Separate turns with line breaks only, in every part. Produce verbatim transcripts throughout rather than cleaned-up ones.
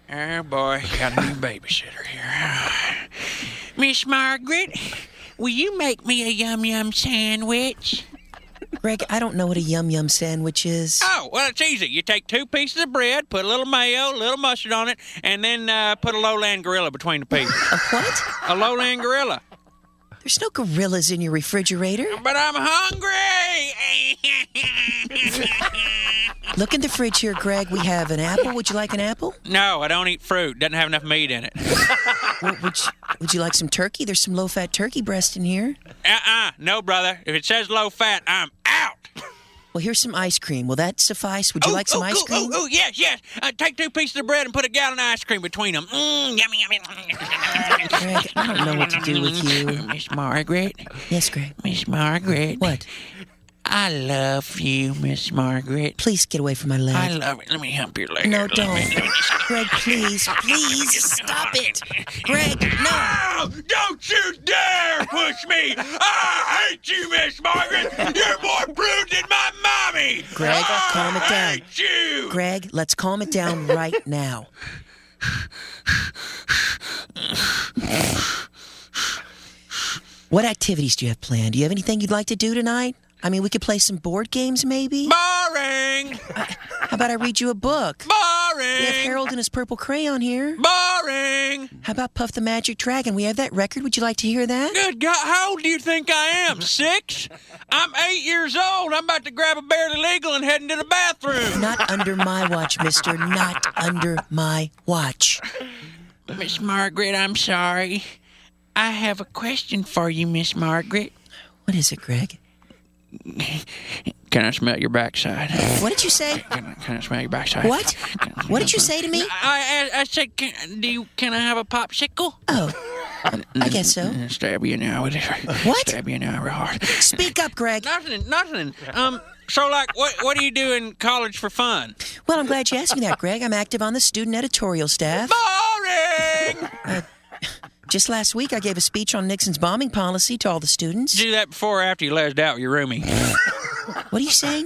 Oh, boy, got a new babysitter here. Miss Margaret, will you make me a yum-yum sandwich?
Greg, I don't know what a yum-yum sandwich is.
Oh, well, it's easy. You take two pieces of bread, put a little mayo, a little mustard on it, and then uh, put a lowland gorilla between the pieces.
A what?
A lowland gorilla.
There's no gorillas in your refrigerator.
But I'm hungry!
Look in the fridge here, Greg. We have an apple. Would you like an apple?
No, I don't eat fruit. Doesn't have enough meat in it.
Well, would, you, would you like some turkey? There's some low-fat turkey breast in here.
Uh-uh. No, brother. If it says low-fat, I'm out.
Well, here's some ice cream. Will that suffice? Would you
ooh,
like some
ooh,
ice
ooh,
cream?
Oh, yes, yes. Uh, take two pieces of bread and put a gallon of ice cream between them. Mmm, yummy, yummy.
Greg, I don't know what to do with you.
Miss Margaret.
Yes, Greg.
Miss Margaret.
What?
I love you, Miss Margaret.
Please get away from my leg.
I love it. Let me hump your leg.
No,
Let
don't.
me- let me just-
Greg, please, please, stop it. Greg, no.
Oh, don't you dare push me! I hate you, Miss Margaret! You're more prude than my mommy!
Greg,
I
calm it down.
hate you!
Greg, let's calm it down right now. What activities do you have planned? Do you have anything you'd like to do tonight? I mean, we could play some board games, maybe?
Boring!
How about I read you a book?
Boring!
We have Harold and his purple crayon here.
Boring!
How about Puff the Magic Dragon? We have that record. Would you like to hear that?
Good God, how old do you think I am? Six? I'm eight years old. I'm about to grab a barely legal and head into the bathroom.
Not under my watch, mister. Not under my watch.
Miss Margaret, I'm sorry. I have a question for you, Miss Margaret.
What is it, Greg?
Can I smell your backside?
What did you say?
Can I, can I smell your backside?
What? What did you say to me?
I, I, I said, can, do you, can I have a popsicle?
Oh, um, I guess so.
And stab you in the eye with it.
What?
Stab you in the eye real hard.
Speak up, Greg.
Nothing, nothing. Um, so, like, what what do you do in college for fun?
Well, I'm glad you asked me that, Greg. I'm active on the student editorial staff.
Boring!
Uh, just last week, I gave a speech on Nixon's bombing policy to all the students.
Do that before or after you lesed out with your roomie?
What are you saying?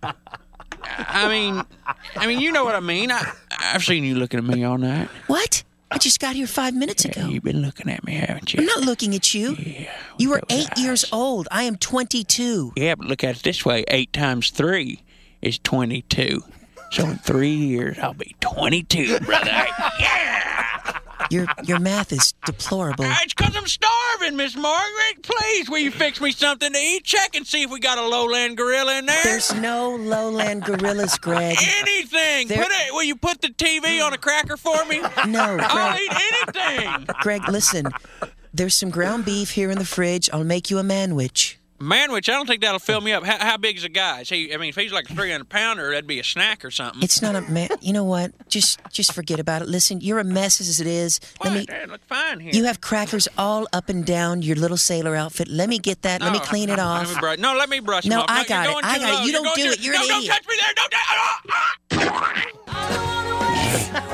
I mean, I mean, you know what I mean. I, I've seen you looking at me all night.
What? I just got here five minutes ago.
Yeah, you've been looking at me, haven't you?
I'm not looking at you.
Yeah,
You were
those
eight years
eyes.
old. I am twenty-two.
Yeah, but look at it this way. Eight times three is twenty-two. So in three years, I'll be twenty-two, brother. Yeah!
Your your math is deplorable.
It's because I'm starving, Miss Margaret. Please, will you fix me something to eat? Check and see if we got a lowland gorilla in there.
There's no lowland gorillas, Greg.
Anything.
There-
Put it. Will you put the T V on a cracker for me?
No,
I'll
Greg.
eat anything.
Greg, listen. There's some ground beef here in the fridge. I'll make you a manwich.
Manwich, I don't think that'll fill me up. How, how big is a guy? Is he, I mean, if he's like a three hundred pounder, that'd be a snack or something.
It's not a man. You know what? Just just forget about it. Listen, you're a mess as it is. Let
What?
me.
That look fine here.
You have crackers all up and down your little sailor outfit. Let me get that. Let me
No,
clean it
let
off.
me brush- no, let me brush
No,
him off.
I
you're
got it.
going
I
too
got it.
low.
You don't
going
do
too-
it. You're
no,
an
don't
idiot.
touch me there. Don't. Ah, ah.